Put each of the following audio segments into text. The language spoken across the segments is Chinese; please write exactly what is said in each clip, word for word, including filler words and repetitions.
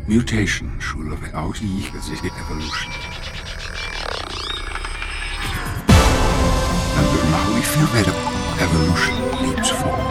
Mutation skulle være aflige til evolution. And now we feel that evolution leaps forward.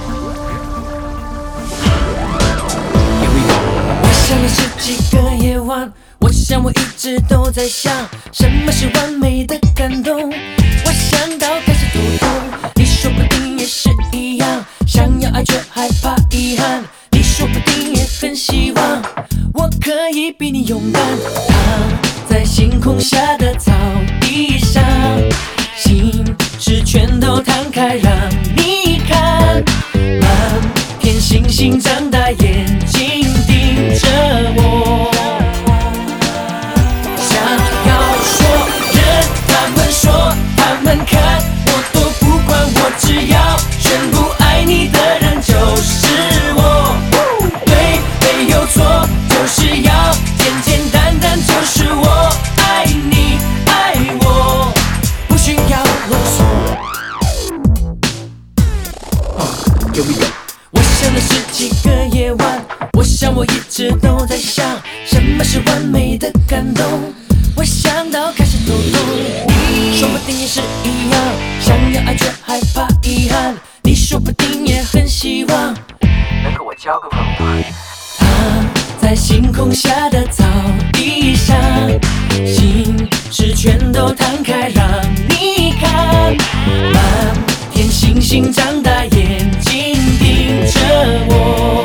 Here we go. 我想了十几个夜晚，我想我一直都在想，什么是完美的感动。我想到开始读懂，你说不定也是一样，想要爱却害怕遗憾，你说不定也很希望我可以比你勇敢，躺在星空下的草地上，心事全都摊开让你看，满片星星张大眼睛盯着我，想要说任他们说他们看我都不管，我只要全部爱你的人就是我，对没有错，就是要简简单单，就是我爱你爱我，不需要啰嗦。Here we go. 我想了十几个夜晚，我想我一直都在想，什么是完美的感动。我想到开始抖动，你说不定也是一样，想要爱却害怕遗憾，你说不定也很希望能跟我交个朋友。躺在星空下的草地上，心事全都摊开让你看，满天星星张大眼睛盯着我，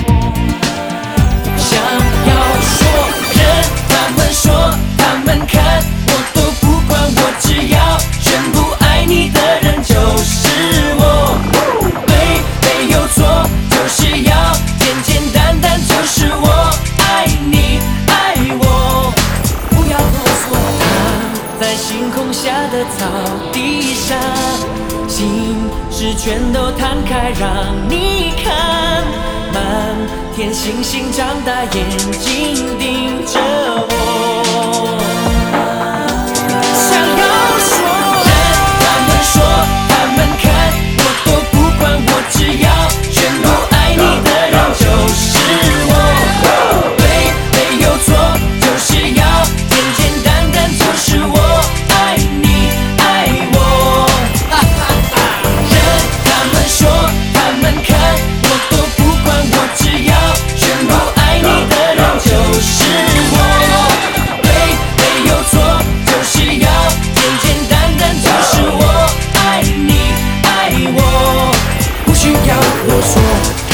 想要说任他们说他们看我都不管，我只要全部爱你的人就是我，对没有错，就是要简简单单，就是我爱你爱我，不要啰嗦。躺在星空下的草地上，心事全都摊开让你看，满天星星张大眼睛盯着我，想要说任他们说他们看我都不管，我只要全部爱你的人就是我，对没有错，就是要简简单单，就是我爱你爱我，哈哈哈。任他们说他们看我都不管，我只要全部爱你的人就是我，对没有错，就是要简简单单，就是我爱你爱我，不需要啰嗦。